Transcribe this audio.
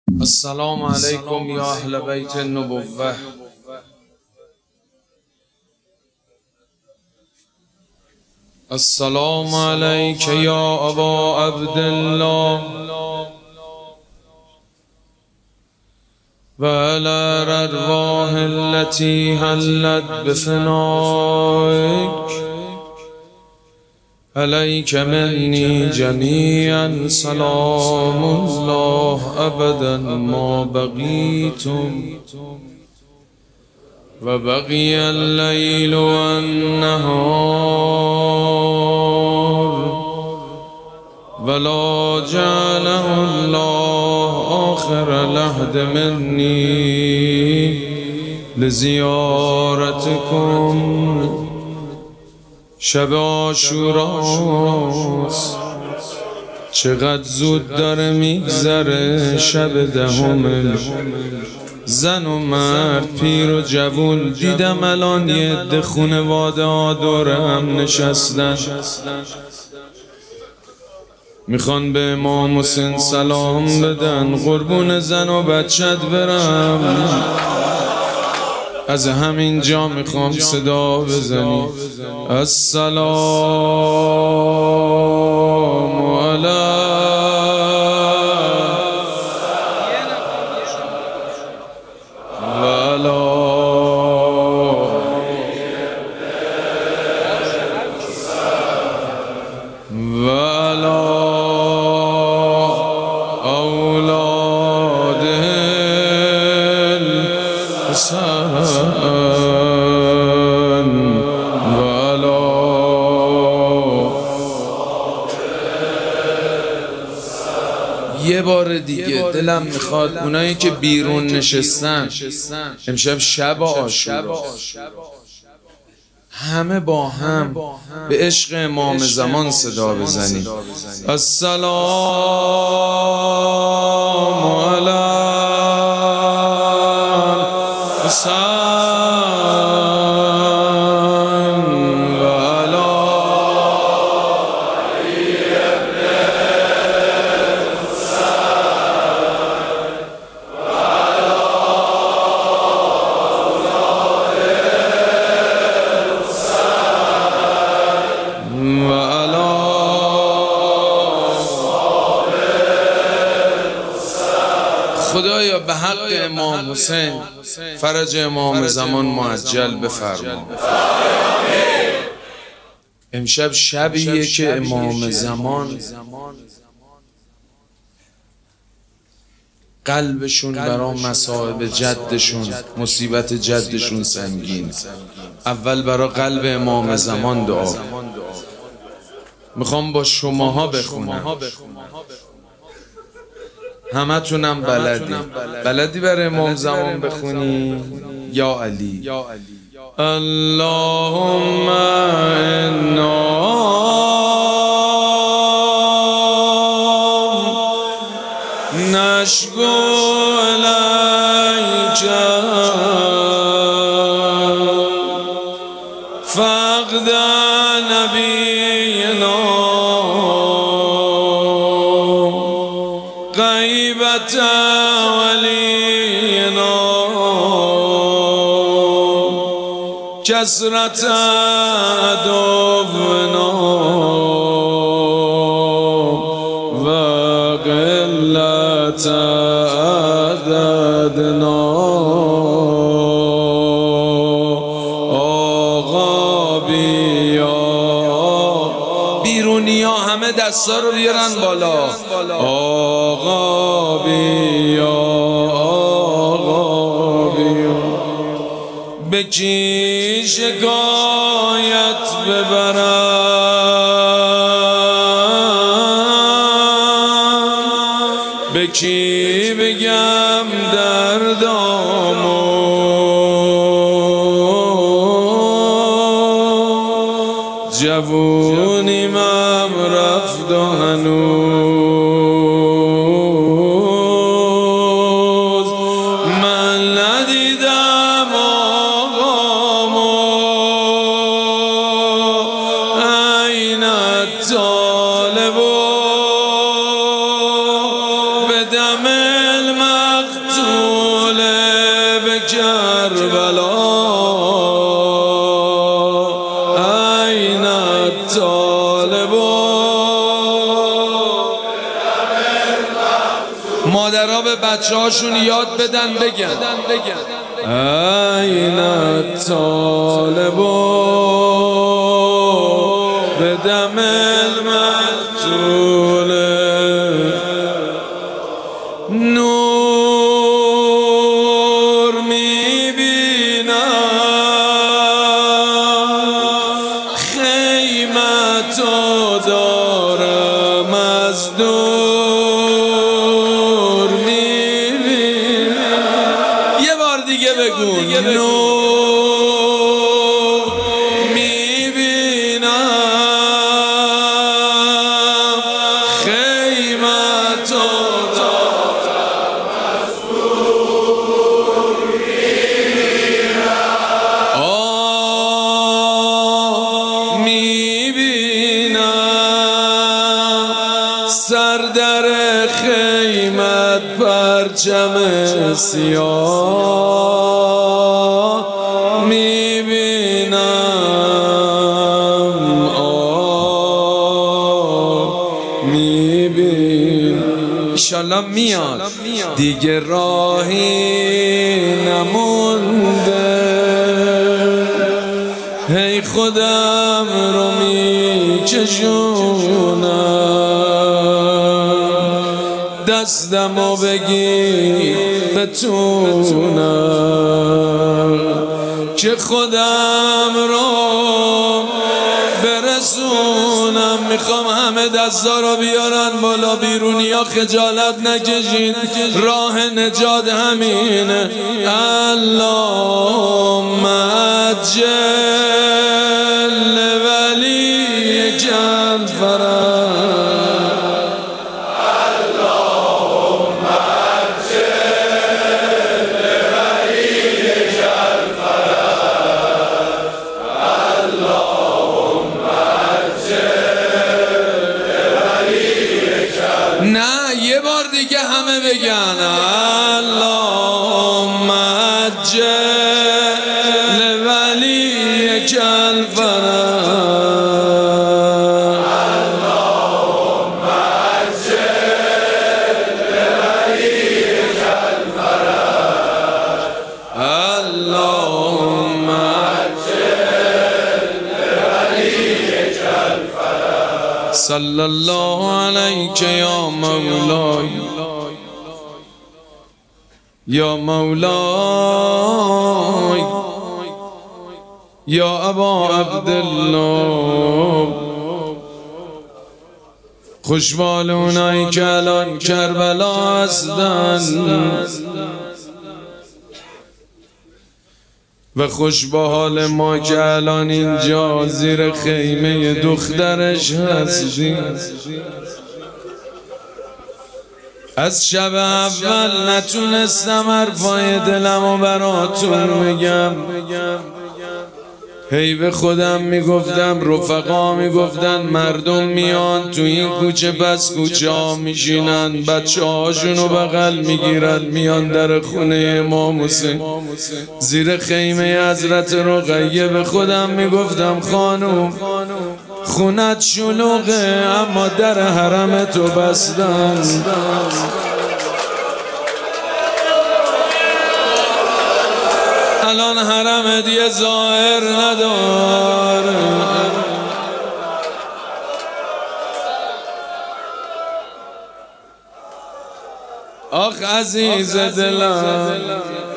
السلام علیکم یا اهل بیت النبوة. السلام علیک یا ابا عبدالله و علی الارواح التي حلت بفنائک علیک منی جمیعا سلام الله ابدا ما بقیتم و بقی اللیل و النهار ولا جعله الله آخر العهد منی لزیارتکم. شب عاشوراست، چقدر زود داره میگذره. شب دهم، زن و مرد، پیر و جوون. دیدم الان یه عده خونواده ها دور هم نشستن، میخوان به امام حسین سلام بدن. قربون زن و بچت برم، از همین جا میخوام صدا بزنی السلام علیکم و علی اولاد الحسین و علی. یه بار دیگه دلم میخواد اونایی که بیرون نشستن امشب شب عاشورا، همه با هم به عشق امام زمان صدا بزنیم السلام علی الحسین و علی علی ابن الحسین و علی اولاد الحسین و علی اصحاب الحسین. خدایا به حق امام حسین فرج امام زمان معجل بفرما. امشب شبیه که امام زمان قلبشون برا مصائب جدشون، مصیبت جدشون سنگین. اول برا قلب امام زمان دعا. میخوام با شماها بخونم، همه تونم بلدی برای امام زمان بخونی. یا علی اللهم انا نشکو الیک فقد نبینا غیبت ولینا کثرت عدونا و قلت عددنا. آقا بیا، بیرونی ها همه دستا رو بیارن بالا. آقا بیا، آقا بیا، به کی شکایت ببرم، به کی بگم دردامو. جوونیم هم رفت و هنوز من ندیدم آقامو. این الطالبو به دم المقتول به کربلا این الطالب. مادرها به بچه هاشون یاد بدن بگن این الطالب به دم المقتول. نور میبینم خیمتو دارم از دور میبینم. یه بار دیگه بگو نور میبینم خیمتو دارم از دور میبینم. میبینم سر در خیمت پرچم سیاه میبینم. میبینم ایشالله میاد دیگه راهی نمونده. هی خودم رو میکشونم دستمو بگی بتونم که خودم رو برسونم. میخوام همه دستا رو بیارن بالا، بیرونیا خجالت نکشید، راه نجات همینه. اللهم عجل ولیک الفرج. نه یه بار دیگه همه بگن اللهم عجل ولیک الفرج. اللهم عجل ولیک الفرج. اللهم عجل ولیک الفرج. صلی الله علیک یا مولای یا مولای یا ابا عبدالله. خوشبال اونایی که الان کربلا هستن و خوش با حال ما که الان اینجا زیر خیمه دخترش هستیم. از شب اول نتونستم حرفای دلمو براتون بگم. هی به خودم میگفتم، رفقا میگفتن مردم میان تو این کوچه پس کوچه ها میشینن، بچه هاشونو بغل میگیرن میان در خونه امام حسین زیر خیمه حضرت رقیه. به خودم میگفتم خانوم خونت شلوغه اما در حرم تو بستن. الان حرم دیگه ظاهر نداره. آخ عزیز دلم